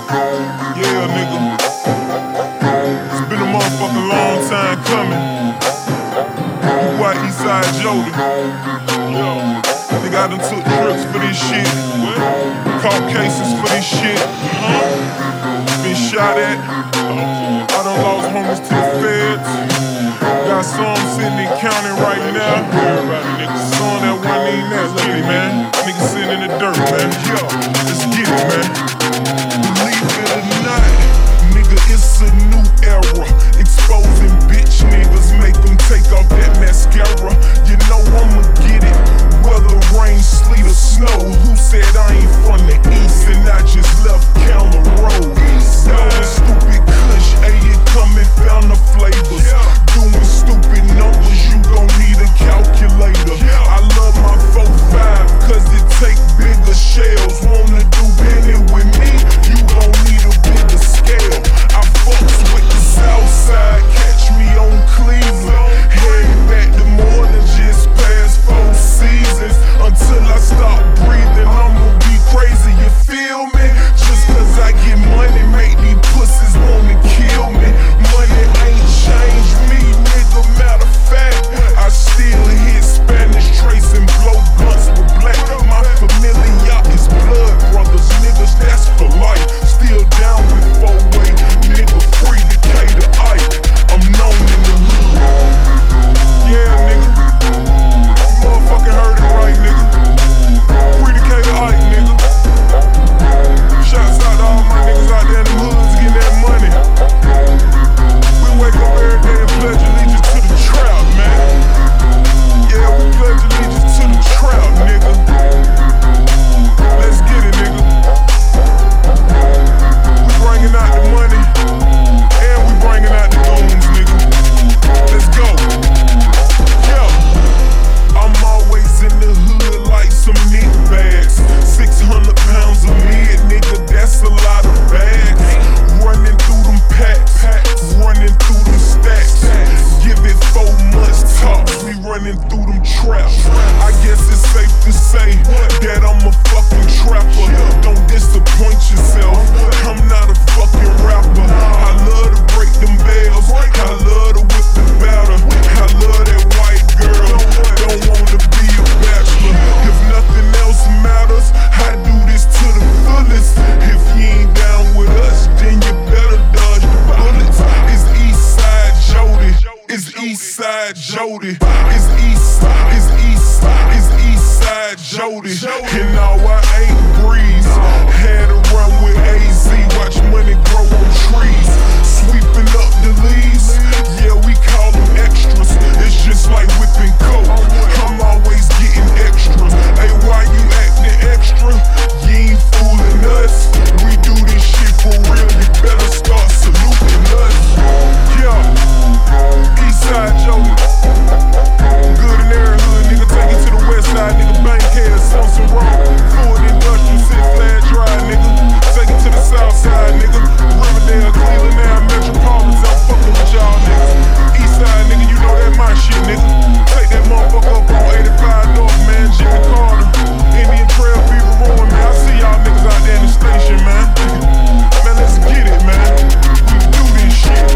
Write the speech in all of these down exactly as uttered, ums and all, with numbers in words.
Yeah, nigga. It's been a motherfucking long time coming. You white Eastside Jody. Yo. Nigga, I done took trips for this shit. Caught cases for this shit. Been shot at. I done lost homies to the feds. Got some sitting in county right now. Some that wasn't even that. Let's get it, man. Niggas sitting in the dirt, man. Yo, let's get it, man. Believe it or not, nigga, it's a new era. Exposing bitch niggas, make them take off that mascara. You know I'ma get it, whether rain, sleet, or snow. Who said I ain't from the east and I just left Counter Road? Snowing stupid kush, ayy, it coming, found the flavors. Doing stupid numbers, you gon' need a calculator. I love my four five, cause it take bigger shells. Wanna do Benny with me, you gon' need a bigger scale. I fucks with the south side, catch me on Cleveland. Heading back to more than just past four seasons. Until I stop breathing, I'ma be crazy, you feel me? Just cause I get money, make these pussies wanna kill me. Money ain't changed me, nigga, matter of fact, I still hit Spanish trace and blow blunts with black. My familia is blood brothers, niggas, that's for life. Still down with four-way, nigga, free Decatur Ike. I'm known in the hood. Yeah, nigga. You motherfucking heard it right, nigga. Free Decatur Ike, nigga. Shouts out to all my niggas out there in the hoods getting that money. We wake up every day and pledge allegiance to the trap, man. Yeah, we pledge allegiance to the trap, nigga. Let's get it, nigga. We bringing out the money, and we bringing out the goons, nigga. Let's go. Yo, I'm always in the hood like some knit bags. six hundred pounds of mid, nigga, that's a lot of bags. Running through them packs, running through them stacks. Give it four months tops, we running through them traps. I guess it's safe to say that I'm a fucking trapper. Don't disappoint yourself, I'm not a fucking rapper. I love to break them bells, I love to whip the batter. I love that white girl, don't wanna be a bachelor. If nothing else matters, I do this to the fullest. If you ain't down with us, then you better dodge the bullets. It's Eastside Jody, it's Eastside Jody, it's East, it's East, it's Eastside Jody. And now I ain't breeze. Had to run with A Z, watch money grow on trees. Sweeping up the leaves, yeah, we call them extras. It's just like whipping coke, I'm always getting extras. Hey, why you acting extra? You ain't fooling us. We do this shit for real, you better start saluting us. Yo, Eastside Jody. Good in every hood, nigga, take it to the west side, nigga, Bankhead, Sunset Road. Ford Industrial, Six Flag Drive, nigga. Take it to the south side, nigga. Riverdale, Cleveland, now Metropolitan, I'm fucking with y'all niggas. Eastside, nigga, you know that my shit, nigga. Take that motherfucker up on eighty-five North, man. Jimmy Carter, Indian Trail, Fever Ruin, man. I see y'all niggas out there in the station, man. Man, let's get it, man. We do this shit.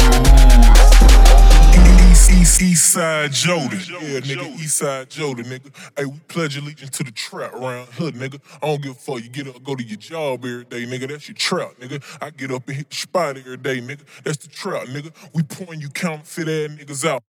East, East, Eastside Jody. Yeah, nigga, Eastside Jody, nigga. Hey, we pledge allegiance to the trap around hood, nigga. I don't give a fuck. You get up, go to your job every day, nigga. That's your trap, nigga. I get up and hit the spot every day, nigga. That's the trap, nigga. We pouring you counterfeit ass niggas out.